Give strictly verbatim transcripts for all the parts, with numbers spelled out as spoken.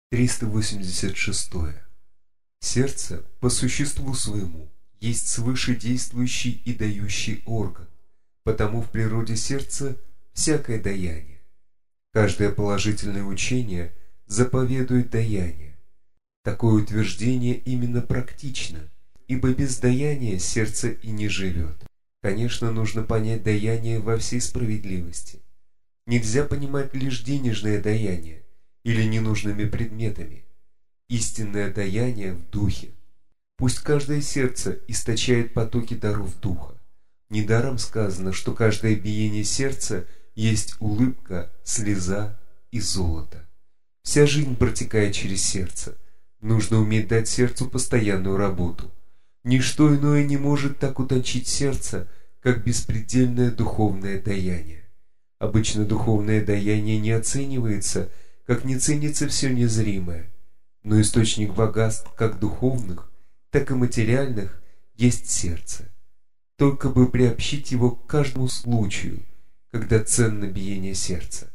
триста восемьдесят шесть. Сердце по существу своему есть свыше действующий и дающий орган, потому в природе сердца всякое даяние. Каждое положительное учение заповедует даяние. Такое утверждение именно практично, ибо без даяния сердце и не живет. Конечно, нужно понять даяние во всей справедливости. Нельзя понимать лишь денежное даяние или ненужными предметами. Истинное даяние в духе. Пусть каждое сердце источает потоки даров духа. Недаром сказано, что каждое биение сердца есть улыбка, слеза и золото. Вся жизнь протекает через сердце. Нужно уметь дать сердцу постоянную работу. Ничто иное не может так утончить сердце, как беспредельное духовное даяние. Обычно духовное даяние не оценивается, как не ценится все незримое. Но источник богатств как духовных, так и материальных есть сердце. Только бы приобщить его к каждому случаю, когда ценно биение сердца.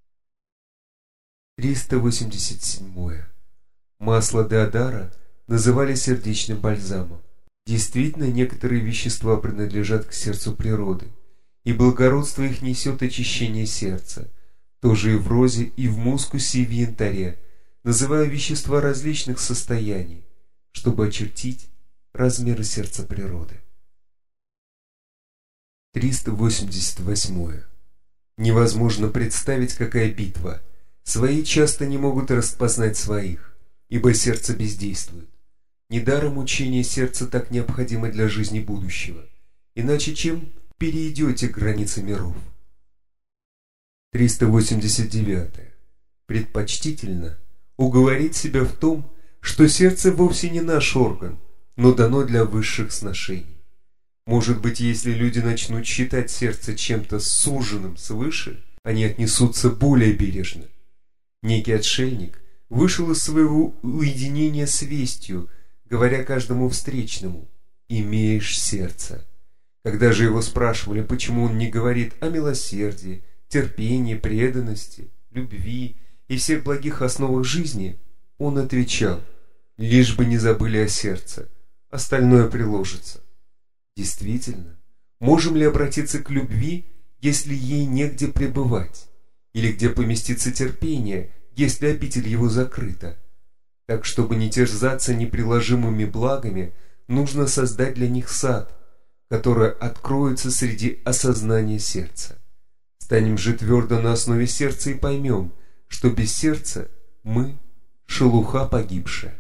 триста восемьдесят семь. Масло деодара называли сердечным бальзамом. Действительно, некоторые вещества принадлежат к сердцу природы, и благородство их несет очищение сердца. Тоже и в розе, и в мускусе, и в янтаре, называя вещества различных состояний, чтобы очертить размеры сердца природы. триста восемьдесят восемь. Невозможно представить, какая битва. Свои часто не могут распознать своих, ибо сердце бездействует. Недаром учение сердца так необходимо для жизни будущего, иначе чем перейдете границы миров. триста восемьдесят девять. Предпочтительно уговорить себя в том, что сердце вовсе не наш орган, но дано для высших сношений. Может быть, если люди начнут считать сердце чем-то суженным свыше, они отнесутся более бережно. Некий отшельник вышел из своего уединения с вестью, говоря каждому встречному: «Имеешь сердце». Когда же его спрашивали, почему он не говорит о милосердии, терпении, преданности, любви и всех благих основах жизни, он отвечал: «Лишь бы не забыли о сердце, остальное приложится». Действительно, можем ли обратиться к любви, если ей негде пребывать? Или где поместится терпение, если обитель его закрыта? Так, чтобы не терзаться неприложимыми благами, нужно создать для них сад, который откроется среди осознания сердца. Станем же твердо на основе сердца и поймем, что без сердца мы — шелуха погибшая.